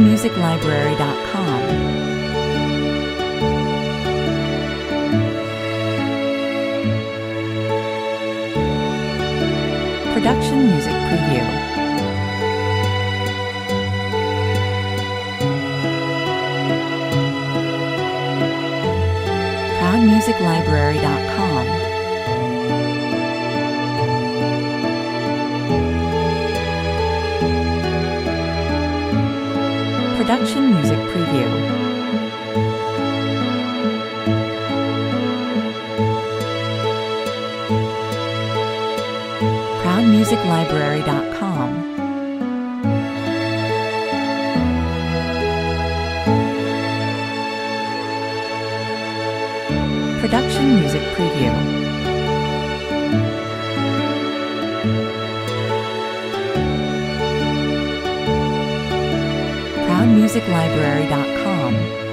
ProudMusicLibrary.com. Production Music Preview. ProudMusicLibrary.com. Production Music Preview. ProudMusicLibrary.com. Production Music Preview. ProudMusicLibrary.com.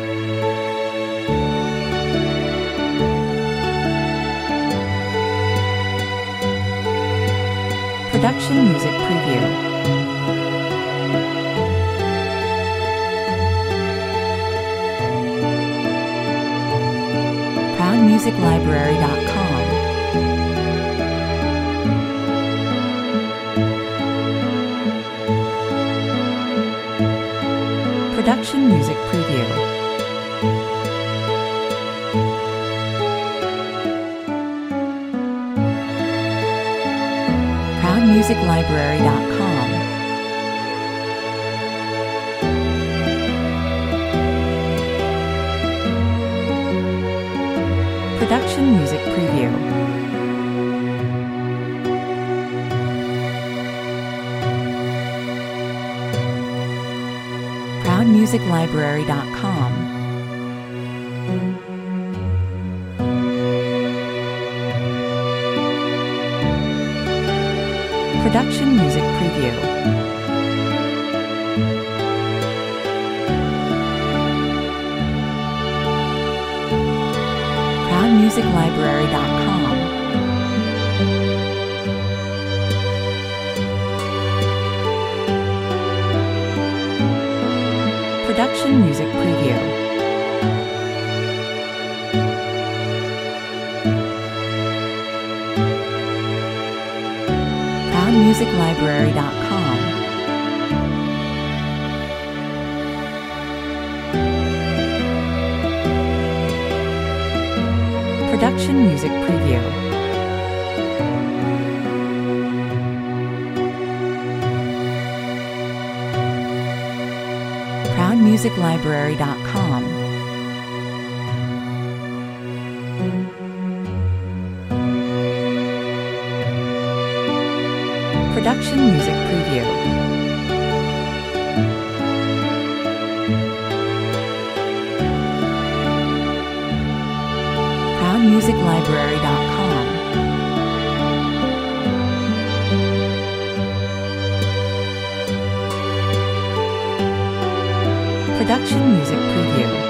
Production Music Preview. ProudMusicLibrary.com. Production Music Preview. ProudMusicLibrary.com. Production Music Preview. ProudMusicLibrary.com. Production Music Preview. ProudMusicLibrary.com. Production Music Preview. ProudMusicLibrary.com. Production Music Preview. ProudMusicLibrary.com. Production Music Preview. ProudMusicLibrary.com. Production Music Preview.